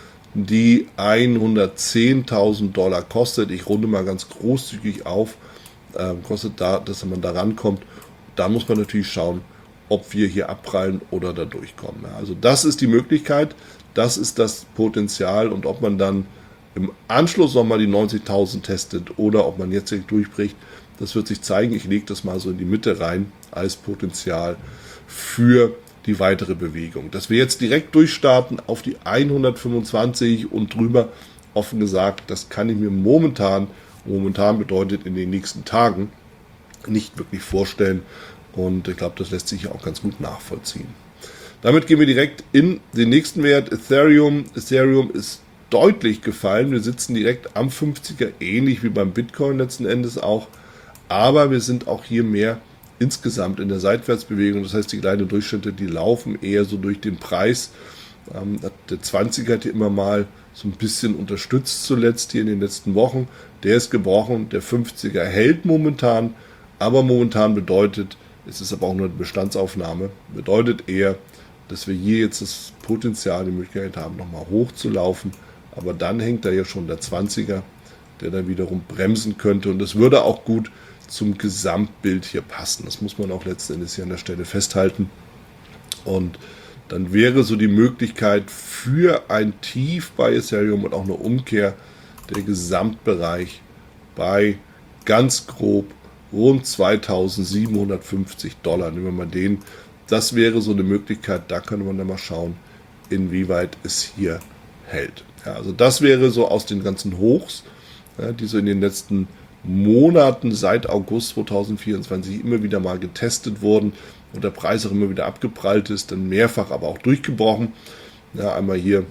die hundertzehntausend Dollar kostet. Ich runde mal ganz großzügig auf, äh, kostet da, dass man da rankommt. Da muss man natürlich schauen, ob wir hier abprallen oder da durchkommen. Also das ist die Möglichkeit, das ist das Potenzial und ob man dann im Anschluss nochmal die neunzigtausend testet oder ob man jetzt durchbricht, das wird sich zeigen. Ich lege das mal so in die Mitte rein als Potenzial für die weitere Bewegung. Dass wir jetzt direkt durchstarten auf die hundertfünfundzwanzig und drüber, offen gesagt, das kann ich mir momentan, momentan bedeutet in den nächsten Tagen, nicht wirklich vorstellen. Und ich glaube, das lässt sich ja auch ganz gut nachvollziehen. Damit gehen wir direkt in den nächsten Wert, Ethereum. Ethereum ist deutlich gefallen. Wir sitzen direkt am fünfziger, ähnlich wie beim Bitcoin letzten Endes auch. Aber wir sind auch hier mehr insgesamt in der Seitwärtsbewegung. Das heißt, die kleinen Durchschnitte, die laufen eher so durch den Preis. Ähm, der zwanziger hat hier immer mal so ein bisschen unterstützt zuletzt hier in den letzten Wochen. Der ist gebrochen. Der fünfziger hält momentan. Aber momentan bedeutet, es ist aber auch nur eine Bestandsaufnahme, bedeutet eher, dass wir hier jetzt das Potenzial, die Möglichkeit haben, nochmal hochzulaufen. Aber dann hängt da ja schon der zwanziger, der dann wiederum bremsen könnte. Und das würde auch gut zum Gesamtbild hier passen. Das muss man auch letzten Endes hier an der Stelle festhalten. Und dann wäre so die Möglichkeit für ein Tief bei Ethereum und auch eine Umkehr der Gesamtbereich bei ganz grob rund zweitausendsiebenhundertfünfzig Dollar. Nehmen wir mal den. Das wäre so eine Möglichkeit, da könnte man dann mal schauen, inwieweit es hier hält. Ja, also das wäre so aus den ganzen Hochs, ja, die so in den letzten Monaten seit August zweitausendvierundzwanzig immer wieder mal getestet wurden und der Preis auch immer wieder abgeprallt ist, dann mehrfach aber auch durchgebrochen. Ja, einmal hier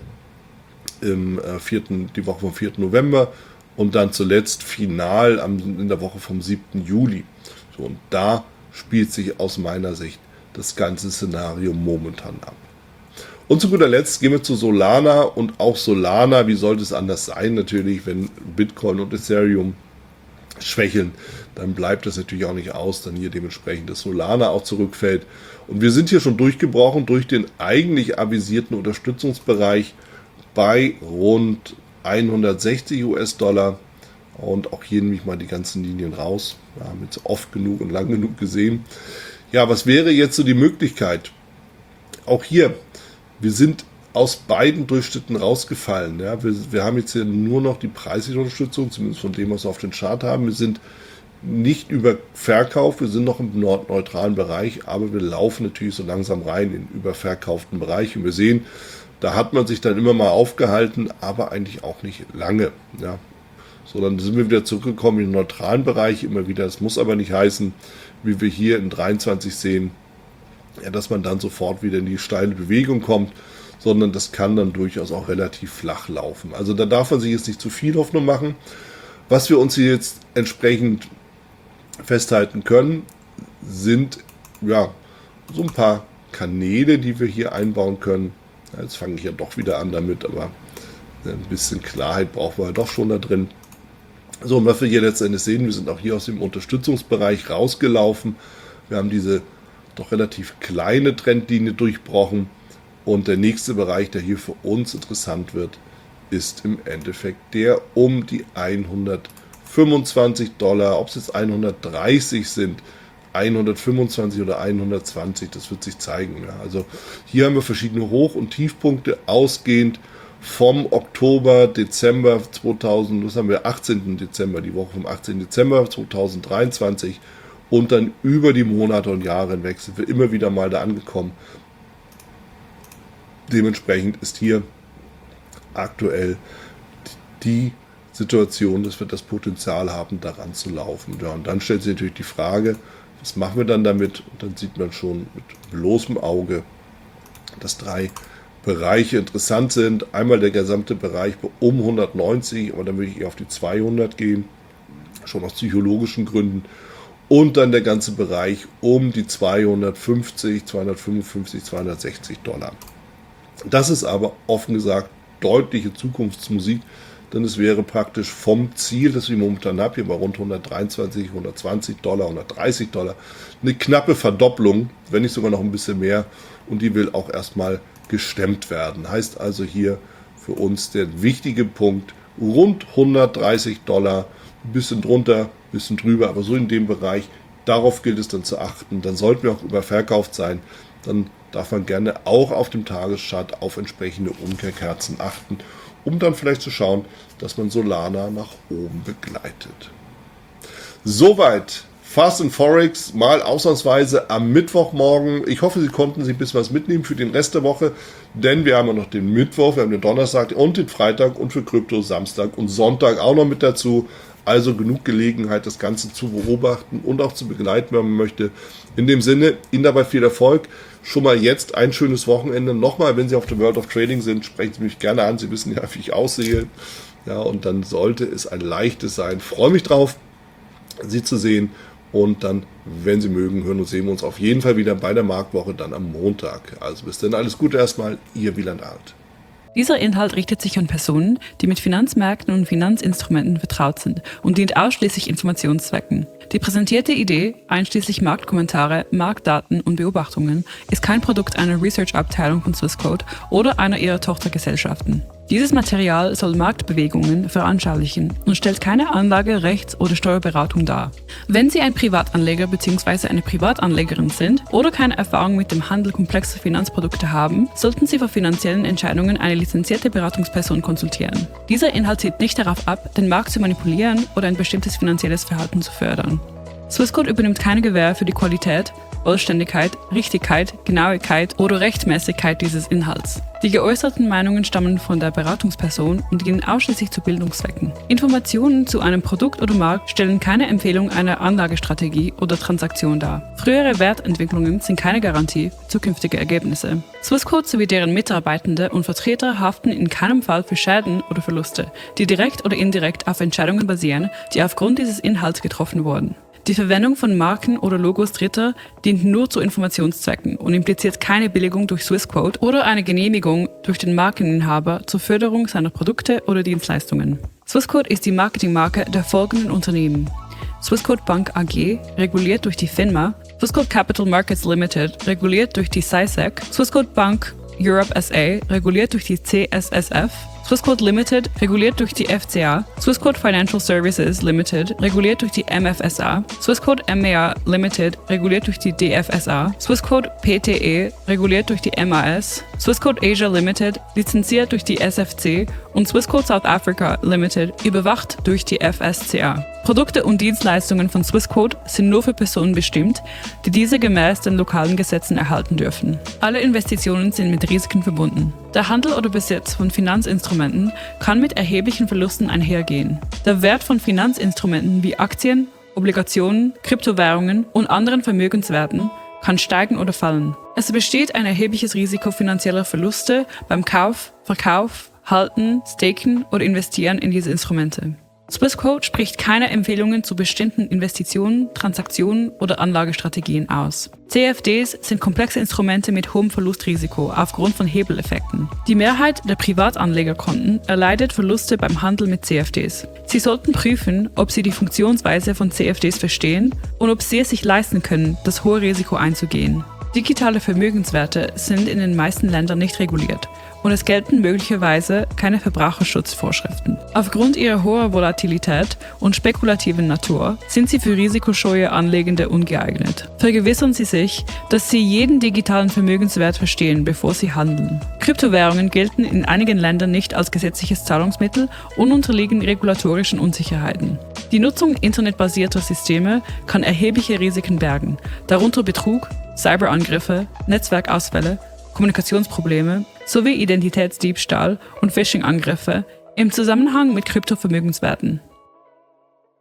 im äh, vierten, die Woche vom vierten November und dann zuletzt final am, in der Woche vom siebten Juli. So, und da spielt sich aus meiner Sicht das ganze Szenario momentan ab. Und zu guter Letzt gehen wir zu Solana und auch Solana, wie sollte es anders sein natürlich, wenn Bitcoin und Ethereum schwächeln, dann bleibt das natürlich auch nicht aus, dann hier dementsprechend das Solana auch zurückfällt. Und wir sind hier schon durchgebrochen durch den eigentlich avisierten Unterstützungsbereich bei rund hundertsechzig US-Dollar. Und auch hier nehme ich mal die ganzen Linien raus. Wir haben jetzt oft genug und lang genug gesehen. Ja, was wäre jetzt so die Möglichkeit? Auch hier, wir sind aus beiden Durchschnitten rausgefallen. Ja, wir, wir haben jetzt hier nur noch die preisliche Unterstützung, zumindest von dem, was wir auf den Chart haben. Wir sind nicht über Verkauf, wir sind noch im neutralen Bereich, aber wir laufen natürlich so langsam rein in den überverkauften Bereich. Und wir sehen, da hat man sich dann immer mal aufgehalten, aber eigentlich auch nicht lange. Ja. So, dann sind wir wieder zurückgekommen in den neutralen Bereich, immer wieder. Das muss aber nicht heißen, wie wir hier in dreiundzwanzig sehen, ja, dass man dann sofort wieder in die steile Bewegung kommt, sondern das kann dann durchaus auch relativ flach laufen. Also da darf man sich jetzt nicht zu viel Hoffnung machen. Was wir uns hier jetzt entsprechend festhalten können, sind ja so ein paar Kanäle, die wir hier einbauen können. Ja, jetzt fange ich ja doch wieder an damit, aber ein bisschen Klarheit brauchen wir ja doch schon da drin. So, und was wir hier letztendlich sehen, wir sind auch hier aus dem Unterstützungsbereich rausgelaufen. Wir haben diese doch relativ kleine Trendlinie durchbrochen. Und der nächste Bereich, der hier für uns interessant wird, ist im Endeffekt der um die hundertfünfundzwanzig Dollar. Ob es jetzt hundertdreißig sind, hundertfünfundzwanzig oder hundertzwanzig, das wird sich zeigen. Ja, also hier haben wir verschiedene Hoch- und Tiefpunkte ausgehend vom Oktober, Dezember zweitausend, was haben wir, achtzehnten Dezember, die Woche vom achtzehnten Dezember zweitausenddreiundzwanzig und dann über die Monate und Jahre hinweg sind wir immer wieder mal da angekommen. Dementsprechend ist hier aktuell die Situation, dass wir das Potenzial haben, daran zu laufen. Ja, und dann stellt sich natürlich die Frage, was machen wir dann damit? Und dann sieht man schon mit bloßem Auge, dass drei Bereiche interessant sind. Einmal der gesamte Bereich um hundertneunzig, aber dann würde ich eher auf die zweihundert gehen, schon aus psychologischen Gründen. Und dann der ganze Bereich um die zweihundertfünfzig, zweihundertfünfundfünfzig, zweihundertsechzig Dollar. Das ist aber offen gesagt deutliche Zukunftsmusik, denn es wäre praktisch vom Ziel, das wir momentan haben, hier bei rund hundertdreiundzwanzig, hundertzwanzig Dollar, hundertdreißig Dollar, eine knappe Verdopplung, wenn nicht sogar noch ein bisschen mehr, und die will auch erstmal gestemmt werden. Heißt also hier für uns der wichtige Punkt, rund hundertdreißig Dollar, ein bisschen drunter, ein bisschen drüber, aber so in dem Bereich, darauf gilt es dann zu achten, dann sollten wir auch überverkauft sein, dann darf man gerne auch auf dem Tageschart auf entsprechende Umkehrkerzen achten, um dann vielleicht zu schauen, dass man Solana nach oben begleitet. Soweit Fast and Forex, mal ausnahmsweise am Mittwochmorgen. Ich hoffe, Sie konnten sich ein bisschen was mitnehmen für den Rest der Woche, denn wir haben ja noch den Mittwoch, wir haben den Donnerstag und den Freitag und für Krypto Samstag und Sonntag auch noch mit dazu. Also genug Gelegenheit, das Ganze zu beobachten und auch zu begleiten, wenn man möchte. In dem Sinne, Ihnen dabei viel Erfolg. Schon mal jetzt ein schönes Wochenende. Nochmal, wenn Sie auf der World of Trading sind, sprechen Sie mich gerne an. Sie wissen ja, wie ich aussehe. Ja, und dann sollte es ein leichtes sein. Ich freue mich drauf, Sie zu sehen. Und dann, wenn Sie mögen, hören und sehen wir uns auf jeden Fall wieder bei der Marktwoche dann am Montag. Also bis dann, alles Gute erstmal, Ihr Wieland Arndt. Dieser Inhalt richtet sich an Personen, die mit Finanzmärkten und Finanzinstrumenten vertraut sind und dient ausschließlich Informationszwecken. Die präsentierte Idee, einschließlich Marktkommentare, Marktdaten und Beobachtungen, ist kein Produkt einer Research-Abteilung von Swissquote oder einer ihrer Tochtergesellschaften. Dieses Material soll Marktbewegungen veranschaulichen und stellt keine Anlage-, Rechts- oder Steuerberatung dar. Wenn Sie ein Privatanleger bzw. eine Privatanlegerin sind oder keine Erfahrung mit dem Handel komplexer Finanzprodukte haben, sollten Sie vor finanziellen Entscheidungen eine lizenzierte Beratungsperson konsultieren. Dieser Inhalt zielt nicht darauf ab, den Markt zu manipulieren oder ein bestimmtes finanzielles Verhalten zu fördern. Swissquote übernimmt keine Gewähr für die Qualität, Vollständigkeit, Richtigkeit, Genauigkeit oder Rechtmäßigkeit dieses Inhalts. Die geäußerten Meinungen stammen von der Beratungsperson und dienen ausschließlich zu Bildungszwecken. Informationen zu einem Produkt oder Markt stellen keine Empfehlung einer Anlagestrategie oder Transaktion dar. Frühere Wertentwicklungen sind keine Garantie für zukünftige Ergebnisse. Swissquote sowie deren Mitarbeitende und Vertreter haften in keinem Fall für Schäden oder Verluste, die direkt oder indirekt auf Entscheidungen basieren, die aufgrund dieses Inhalts getroffen wurden. Die Verwendung von Marken oder Logos Dritter dient nur zu Informationszwecken und impliziert keine Billigung durch Swissquote oder eine Genehmigung durch den Markeninhaber zur Förderung seiner Produkte oder Dienstleistungen. Swissquote ist die Marketingmarke der folgenden Unternehmen: Swissquote Bank A G, reguliert durch die FINMA, Swissquote Capital Markets Limited, reguliert durch die S I S E C, Swissquote Bank Europe S A, reguliert durch die C S S F, Swissquote Limited, reguliert durch die F C A, Swissquote Financial Services Limited, reguliert durch die M F S A, Swissquote M A A Limited, reguliert durch die D F S A, Swissquote P T E, reguliert durch die M A S, Swissquote Asia Limited, lizenziert durch die S F C und Swissquote South Africa Limited, überwacht durch die F S C A. Produkte und Dienstleistungen von Swissquote sind nur für Personen bestimmt, die diese gemäß den lokalen Gesetzen erhalten dürfen. Alle Investitionen sind mit Risiken verbunden. Der Handel oder Besitz von Finanzinstrumenten kann mit erheblichen Verlusten einhergehen. Der Wert von Finanzinstrumenten wie Aktien, Obligationen, Kryptowährungen und anderen Vermögenswerten kann steigen oder fallen. Es besteht ein erhebliches Risiko finanzieller Verluste beim Kauf, Verkauf, Halten, Staken oder Investieren in diese Instrumente. Swissquote spricht keine Empfehlungen zu bestimmten Investitionen, Transaktionen oder Anlagestrategien aus. C F Ds sind komplexe Instrumente mit hohem Verlustrisiko aufgrund von Hebeleffekten. Die Mehrheit der Privatanlegerkonten erleidet Verluste beim Handel mit C F Ds. Sie sollten prüfen, ob Sie die Funktionsweise von C F Ds verstehen und ob Sie es sich leisten können, das hohe Risiko einzugehen. Digitale Vermögenswerte sind in den meisten Ländern nicht reguliert und es gelten möglicherweise keine Verbraucherschutzvorschriften. Aufgrund ihrer hohen Volatilität und spekulativen Natur sind sie für risikoscheue Anlegende ungeeignet. Vergewissern Sie sich, dass Sie jeden digitalen Vermögenswert verstehen, bevor Sie handeln. Kryptowährungen gelten in einigen Ländern nicht als gesetzliches Zahlungsmittel und unterliegen regulatorischen Unsicherheiten. Die Nutzung internetbasierter Systeme kann erhebliche Risiken bergen, darunter Betrug, Cyberangriffe, Netzwerkausfälle, Kommunikationsprobleme sowie Identitätsdiebstahl und Phishing-Angriffe im Zusammenhang mit Kryptovermögenswerten.